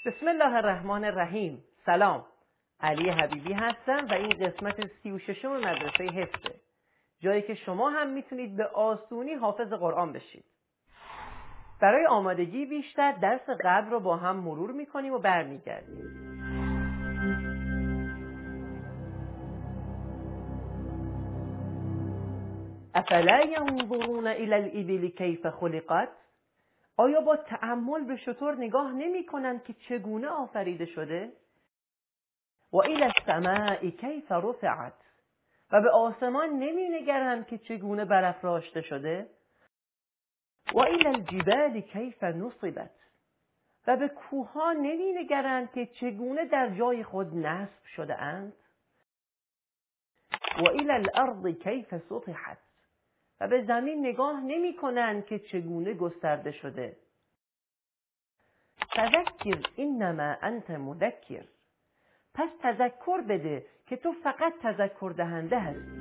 بسم الله الرحمن الرحیم. سلام، علی حبیبی هستم و این قسمت 36 مدرسه حفظه، جایی که شما هم میتونید به آسونی حافظ قرآن بشید. برای آمادگی بیشتر درس قبل رو با هم مرور میکنیم و برمیگردیم. افلا ینظرون الی الابل کیف خلقت؟ آیا با تأمل به شتر نگاه نمی کنند که چگونه آفریده شده؟ و الی السماء کیف رفعت؟ و به آسمان نمی نگرند که چگونه برافراشته شده؟ و الی الجبال کیف نصبت؟ و به کوه‌ها نمی نگرند که چگونه در جای خود نصب شده اند؟ و الی الارض کیف سطحت؟ و به زمین نگاه نمی کنند که چگونه گسترده شده؟ تذکر انما انت مذکر. پس تذکر بده که تو فقط تذکر دهنده هستی.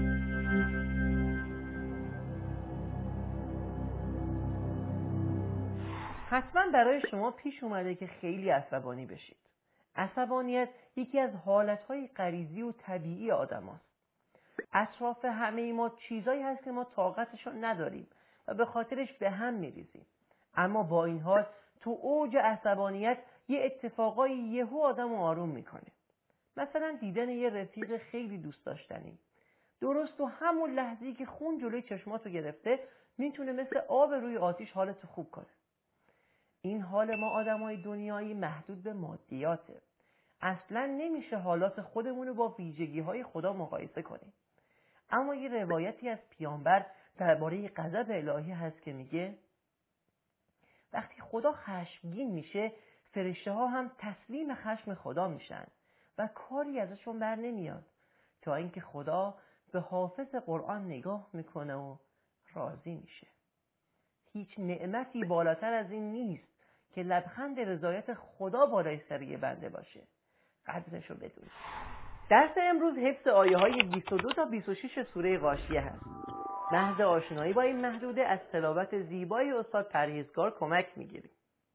حتما برای شما پیش اومده که خیلی عصبانی بشید. عصبانیت یکی از حالتهای غریزی و طبیعی آدم هست. اطراف همه ما چیزایی هست که ما طاقتشون نداریم و به خاطرش به هم میریزیم. اما با این حال تو اوج عصبانیت یه اتفاقایی یهو آدمو آروم میکنه. مثلا دیدن یه رفیق خیلی دوست داشتنی. درست تو همون لحظه‌ای که خون جلوی چشماتو گرفته میتونه مثل آب روی آتیش حالتو خوب کنه. این حال ما آدمای دنیایی محدود به مادیاته. اصلا نمیشه حالات خودمونو با ویژگی‌های خدا مقایسه کنیم. اما یه روایتی از پیامبر درباره غضب الهی هست که میگه وقتی خدا خشمگین میشه فرشته ها هم تسلیم خشم خدا میشن و کاری ازشون بر نمیاد تا اینکه خدا به حافظ قرآن نگاه میکنه و راضی میشه. هیچ نعمتی بالاتر از این نیست که لبخند رضایت خدا بالای سر یه بنده باشه. قدرشو بدونید. درس امروز حفظ آیه های 22 تا 26 سوره غاشیه هست. محض آشنایی با این محدوده از تلاوت زیبای استاد پرهیزگار کمک میگیریم.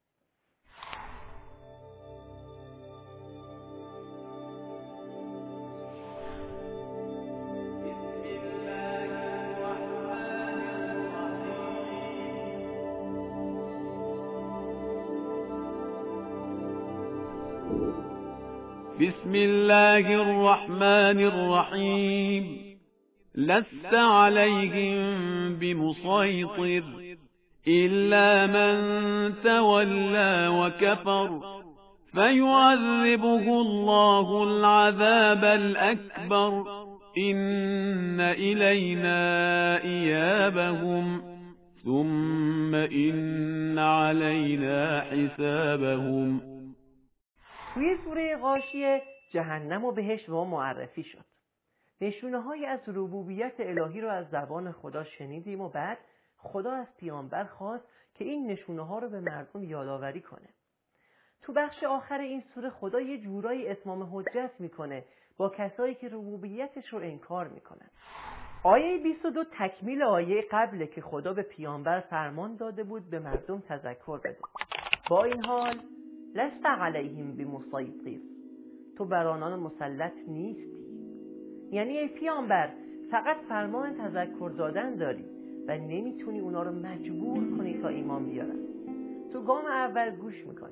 بسم الله الرحمن الرحیم. لست عليهم بمسيطر إلا من تولى وكفر فيعذبه الله العذاب الأكبر إن إلينا إيابهم ثم إن علينا حسابهم. توی سوره غاشیه جهنم و بهشت به ما معرفی شد. نشونه‌های از ربوبیت الهی رو از زبان خدا شنیدیم و بعد خدا از پیامبر خواست که این نشونه‌ها رو به مردم یادآوری کنه. تو بخش آخر این سوره خدا یه جورایی اتمام حجت میکنه با کسایی که ربوبیتش رو انکار میکنن. آیه 22 تکمیل آیه قبله که خدا به پیامبر فرمان داده بود به مردم تذکر بده. با این حال لست علیهم بمسیطر، تو بر آنان مسلط نیستی. یعنی ای پیامبر فقط فرمان تذکر دادن داری و نمیتونی اونا رو مجبور کنی تا ایمان بیارن. تو گام اول گوش میکنی.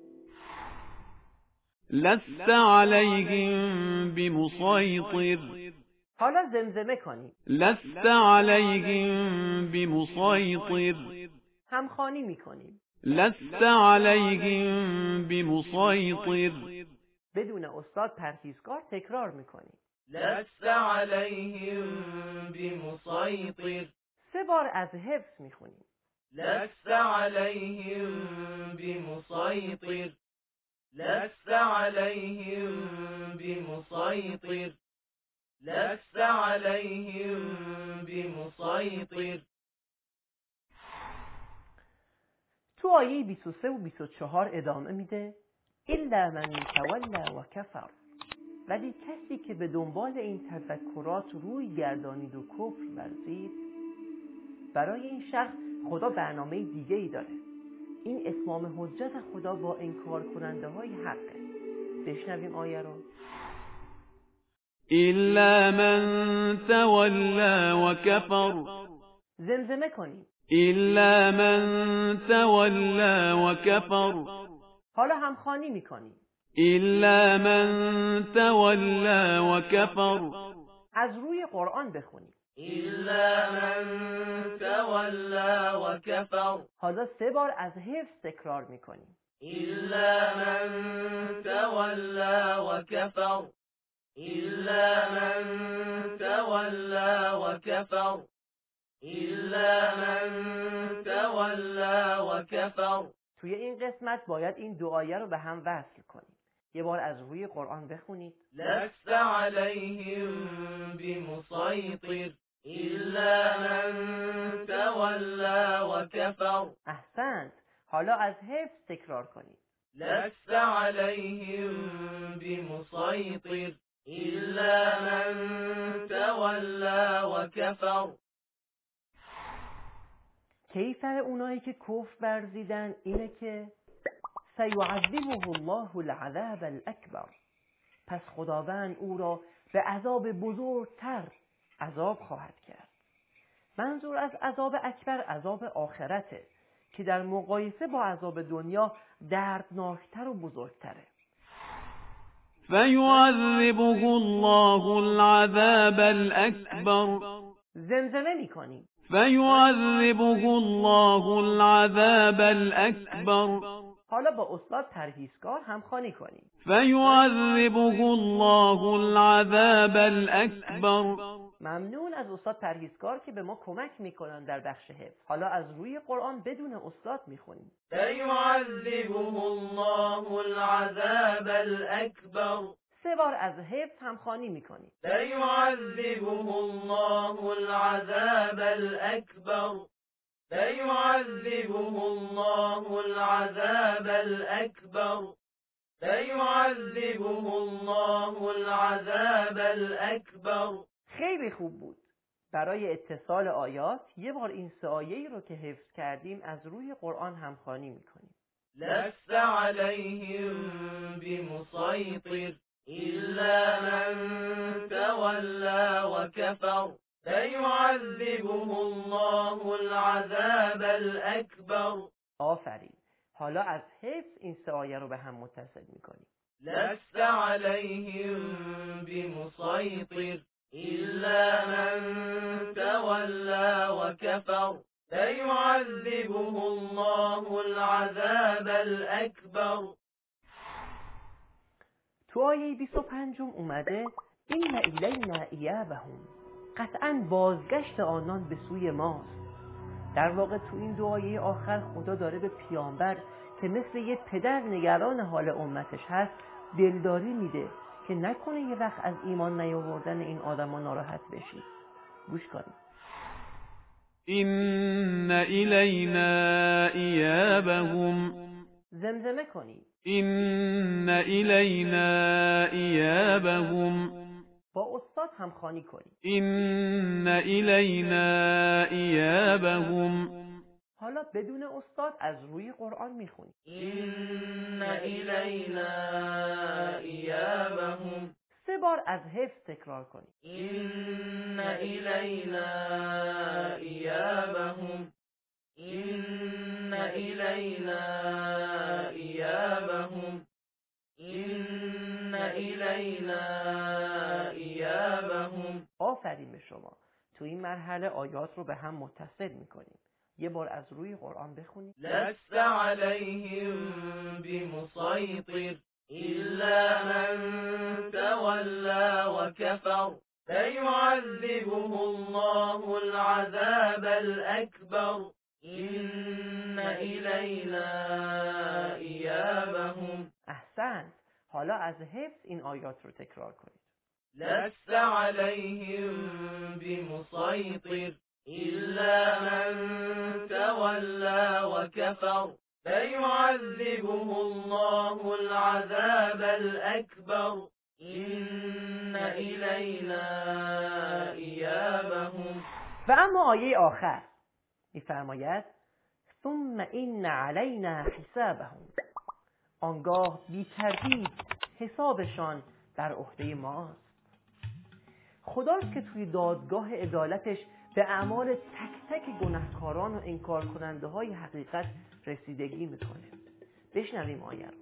لست علیهم بمسیطر. حالا زمزمه کنی. لست علیهم بمسیطر. همخوانی میکنی. لست علیهم بمسیطر. بدون استاد پرهیزگار تکرار میکنی. لست علیهم بمسیطر. 3 بار از حفظ میخونی. لست علیهم بمسیطر. لست علیهم بمسیطر. لست علیهم بمسیطر. تو آیه 23 و 24 ادامه میده الا من تولی و کفر. ولی کسی که به دنبال این تذکرات روی گردانید و کفر ورزید، برای این شخص خدا برنامه دیگه ای داره. این اتمام حجت خدا با انکار کننده های حقه. بشنویم آیه رو. إلا من تولى وكفر زمزمه کنیم. إلا من تولى وكفر حالا همخوانی میکنیم. إلا من تولى وكفر از روی قرآن بخونیم. إلا من تولى وكفر حالا 3 بار از حفظ تکرار میکنیم. إلا من تولى وكفر إلا من تولى وكفر إلا من تولى وكفر. توی این قسمت باید این 2 آیه رو به هم وصل کنیم. یه بار از روی قرآن بخونید. لست عليهم بمسيطر إلا من تولى وكفر. احسنت. حالا از حفظ تکرار کنید. لست عليهم بمسيطر إلا من تولى وكفر. کیفر اونایی که کفر ورزیدن اینه که سیعذبه الله العذاب الاکبر، پس خداوند او را به عذاب بزرگتر عذاب خواهد کرد. منظور از عذاب اکبر عذاب آخرته که در مقایسه با عذاب دنیا دردناکتر و بزرگتره. فيعذبه الله العذاب الأكبر زمزمه میکنیم. فيعذبه الله العذاب الأكبر حالا با استاد پرهیزکار همخوانی کنیم. فيعذبه الله العذاب الأكبر. ممنون از استاد پرهیزکار که به ما کمک میکنن در بخش حفظ. حالا از روی قرآن بدون استاد میخونیم. فیعذبه الله العذاب الاکبر. 3 بار از حفظ همخوانی میکنیم. فیعذبه الله العذاب الاکبر. فیعذبه الله العذاب الاکبر. فیعذبه الله العذاب الاکبر. خیلی خوب بود. برای اتصال آیات یه بار این 3 آیه‌ای رو که حفظ کردیم از روی قرآن همخوانی میکنیم. لست عليهم بمسيطر إلا من تولى وكفر فيعذبه الله العذاب الأكبر. آفرین. حالا از حفظ این 3 آیه رو به هم متصل میکنیم. لست عليهم بمسيطر إلا من تولى وكفر فيعذبه الله العذاب الأكبر. تو آیه 25 اومده این الینا ایابهم، قطعاً بازگشت آنان به سوی ماست. در واقع تو این 2 آیه آخر خدا داره به پیامبر که مثل یه پدر نگران حال امتش هست دلداری میده که نکنه یه وقت از ایمان نیاوردن این آدما ناراحت بشید. گوش کنید. إن إلينا إيابهم. زمزمه کنید. إن إلينا إيابهم. با استاد همخوانی کنید. إن إلينا إيابهم. حالا بدون استاد از روی قرآن میخونید. إن إلينا إيابهم. 3 بار از حفظ تکرار کنید. إن إلينا إيابهم. إن إلينا إيابهم. إن إلينا إيابهم. آفرین به شما. تو این مرحله آیات رو به هم متصل میکنیم. یه بار از روی قرآن بخونید. لست عليهم بمسيطر إلا من تولى وكفر فيعذبه الله العذاب الأكبر. إن إلينا إيابهم. احسنت. حالا از حفظ این آیات رو تکرار کنید. لست عليهم بمسيطر إلا من تولى وكفر فيعذبه الله العذاب الأكبر. إن إلينا إيابهم. و اما آیه آخر میفرماید ثم این علینا حسابهم. آنگاه بی تردید حسابشان بر عهده ماست. خداست که توی دادگاه عدالتش به اعمال تک تک گناهکاران و انکار کننده های حقیقت رسیدگی میکنه. بشنویم آیه رو.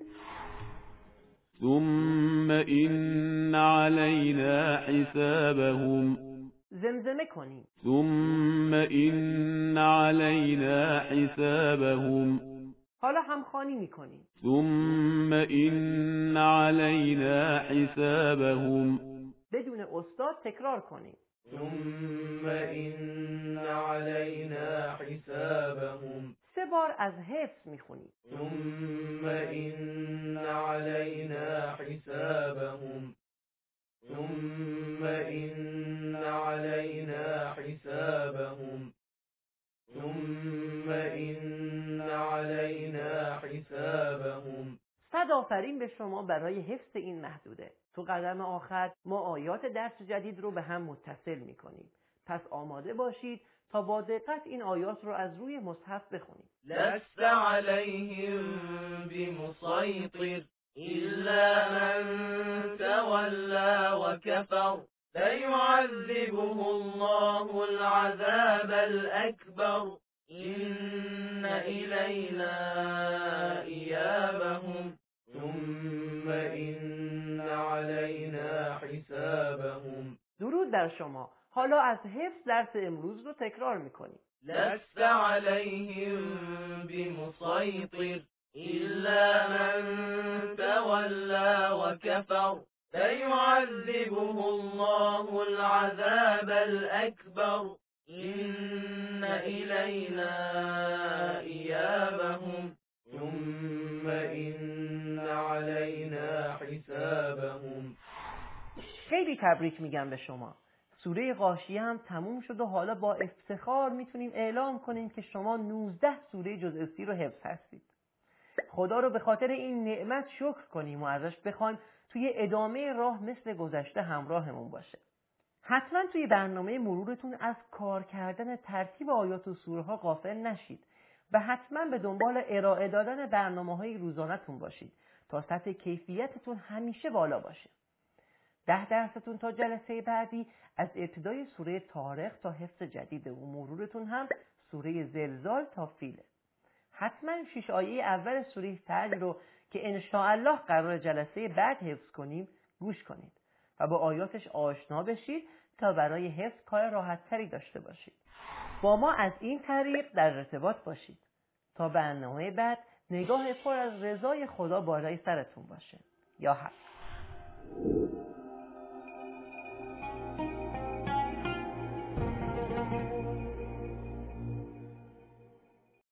ثم إن علينا حسابهم. زمزمه کنیم. ثم إن علينا حسابهم. حالا همخوانی میکنیم. ثم إن علينا حسابهم. بدون استاد تکرار کنیم. ثم إن علينا حسابهم. 3 بار از حفظ میخونیم. ثم إن علينا حسابهم. ثم إن علينا حسابهم. ثم إن علينا حسابهم. 100 آفرین به شما برای حفظ این محدوده. تو قدم آخر ما آیات درس جدید رو به هم متصل میکنیم. پس آماده باشید تا با دقت این آیات رو از روی مصحف بخونید. لست عليهم بمسيطر إلا من تولى وكفر ليعذبه الله العذاب الأكبر إن إلينا إيابهم ثم إن علينا حسابهم. درود بر شما. حالا از حفظ درس امروز رو تکرار میکنیم. لست عليهم بمسيطر إلا من تولى وكفر ليعذبه الله العذاب الأكبر إن إلينا إيابهم ثم إن علينا حسابهم. خیلی تبریک میگم به شما. سوره غاشیه هم تموم شد و حالا با افتخار میتونیم اعلام کنیم که شما 19 سوره جزء 30 رو حفظ هستید. خدا رو به خاطر این نعمت شکر کنیم و ازش بخوایم توی ادامه راه مثل گذشته همراهمون باشه. حتما توی برنامه مرورتون از کار کردن ترتیب آیات و سوره ها غافل نشید و حتما به دنبال ارائه دادن برنامه‌های روزانه‌تون باشید تا سطح کیفیتتون همیشه بالا باشه. 10 درستون تا جلسه بعدی از ابتدای سوره طارق تا حفظ جدید و مرورتون هم سوره زلزال تا فیله. حتما 6 آیه اول سوره فجر رو که انشاءالله قرار جلسه بعد حفظ کنیم گوش کنید و با آیاتش آشنا بشید تا برای حفظ کار راحت‌تری داشته باشید. با ما از این طریق در ارتباط باشید تا برنامه بعد نگاه پر از رضای خدا بالای سرتون باشه. یا حق.